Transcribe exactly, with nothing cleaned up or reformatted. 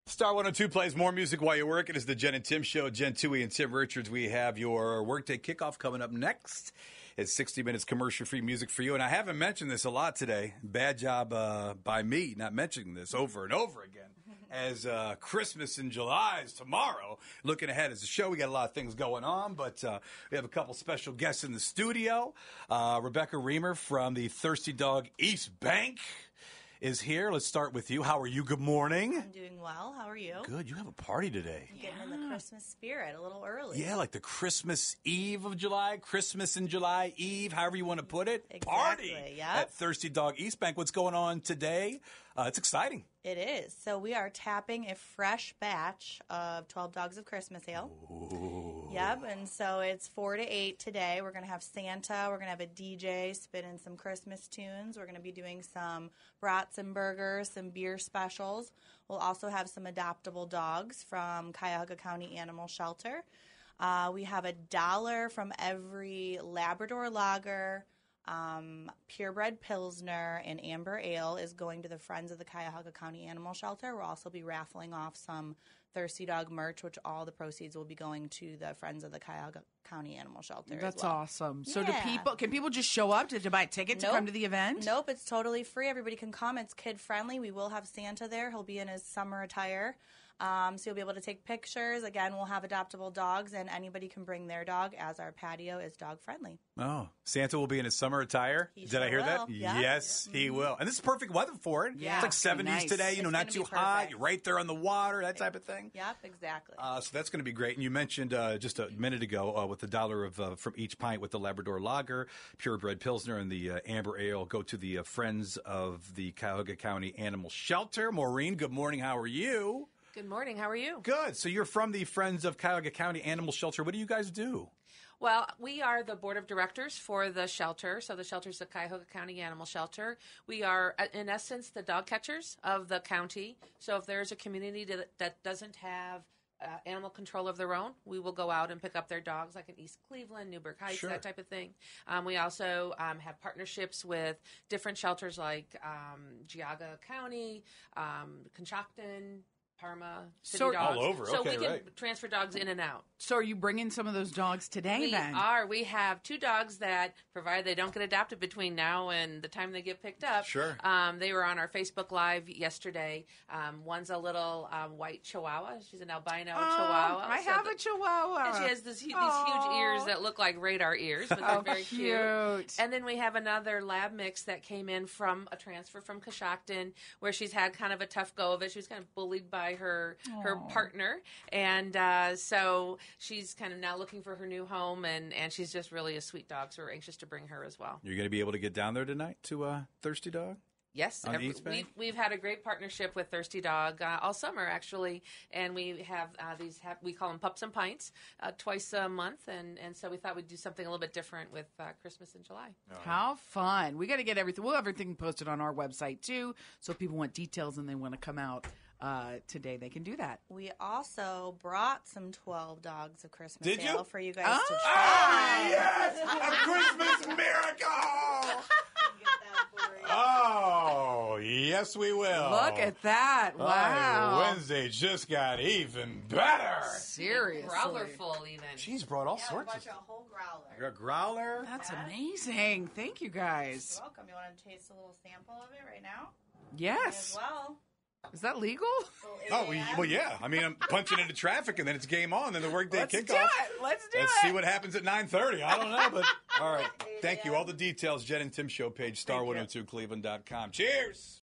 Star one oh two plays more music while you work. It is the Jen and Tim Show. Jen Toohey and Tim Richards. We have your Workday Kickoff coming up next. It's sixty minutes commercial-free music for you. And I haven't mentioned this a lot today. Bad job uh, by me not mentioning this over and over again. As uh, Christmas in July is tomorrow. Looking ahead as a show, we got a lot of things going on. But uh, we have a couple special guests in the studio. Uh, Rebecca Reamer from the Thirsty Dog East Bank is here. Let's start with you. How are you? Good morning. I'm doing well. How are you? Good. You have a party today. I'm getting in the Christmas spirit a little early. Yeah, like the Christmas Eve of July, Christmas in July Eve, however you want to put it. Exactly, Party yep. at Thirsty Dog East Bank. What's going on today? Uh, it's exciting. It is. So we are tapping a fresh batch of twelve Dogs of Christmas Ale. Ooh. Yep, and so it's four to eight today. We're going to have Santa. We're going to have a D J spinning some Christmas tunes. We're going to be doing some brats and burgers, some beer specials. We'll also have some adoptable dogs from Cuyahoga County Animal Shelter. Uh, we have a dollar from every Labrador Lager, Um, purebred Pilsner, and Amber Ale is going to the Friends of the Cuyahoga County Animal Shelter. We'll also be raffling off some Thirsty Dog merch, which all the proceeds will be going to the Friends of the Cuyahoga County Animal Shelter. That's as well. awesome. So Yeah. do people? Can people just show up to, to buy a ticket Nope. to come to the event? Nope, it's totally free. Everybody can come. It's kid friendly. We will have Santa there. He'll be in his summer attire. Um, so you'll be able to take pictures. Again, we'll have adoptable dogs, and anybody can bring their dog, as our patio is dog friendly. Oh, Santa will be in his summer attire. He Did sure I hear that? will. Yeah. Yes, he will. And this is perfect weather for it. Yeah. It's like It's seventies nice. today, you know, It's not gonna too be hot. perfect. You're right there on the water, that type of thing. Yep, exactly. Uh, so that's going to be great. And you mentioned uh, just a minute ago uh, with the dollar of uh, from each pint with the Labrador Lager, purebred Pilsner, and the uh, Amber Ale go to the uh, Friends of the Cuyahoga County Animal Shelter. Maureen, good morning. How are you? Good morning. How are you? Good. So you're from the Friends of Cuyahoga County Animal Shelter. What do you guys do? Well, we are the board of directors for the shelter. So the shelter is the Cuyahoga County Animal Shelter. We are, uh, in essence, the dog catchers of the county. So if there's a community that, that doesn't have uh, animal control of their own, we will go out and pick up their dogs, like in East Cleveland, Newburgh Heights, Sure. that type of thing. Um, we also um, have partnerships with different shelters like um, Geauga County, um, Conshohocken, Parma, City So- Dogs. All over. So Okay, we can right. transfer dogs in and out. So are you bringing some of those dogs today We then? are. We have two dogs that, provided they don't get adopted between now and the time they get picked up. Sure. Um, they were on our Facebook Live yesterday. Um, one's a little um, white Chihuahua. She's an albino Oh, Chihuahua. I So have the- a Chihuahua. And she has this, hu- these Aw. huge ears that look like radar ears, but they're Oh, very cute. cute. And then we have another lab mix that came in from a transfer from Conshohocken, where she's had kind of a tough go of it. She was kind of bullied by her her Aw. partner, and uh, so she's kind of now looking for her new home, and, and she's just really a sweet dog, so we're anxious to bring her as well. You're going to be able to get down there tonight to uh, Thirsty Dog? Yes, On the every- East Bank? we've we've had a great partnership with Thirsty Dog uh, all summer actually, and we have uh, these have, we call them Pups and Pints uh, twice a month, and, and so we thought we'd do something a little bit different with uh, Christmas in July. How fun. We got to get everything. We'll have everything posted on our website too. So if people want details and they want to come out uh, today, they can do that. We also brought some twelve Dogs of Christmas Did you? Ale for you guys Oh. to Ah, try. yes! A Christmas miracle! Get that for you. Oh, yes, we will. Look at that. Oh, Wow. Wednesday just got even better. Seriously. Growlerful even. She's brought all Yeah, a sorts bunch of of whole growler. stuff. Growler. That's amazing. Thank you guys. You're welcome. You want to taste a little sample of it right now? May as Yes. well. Is that legal? Oh, we, well, yeah. I mean, I'm punching into traffic, and then it's game on. Then the workday Let's kickoff. do it. Let's do Let's it. see what happens at nine thirty. I don't know, but all right. Thank you. All the details, Jen and Tim Show page, star one oh two cleveland dot com. Cheers.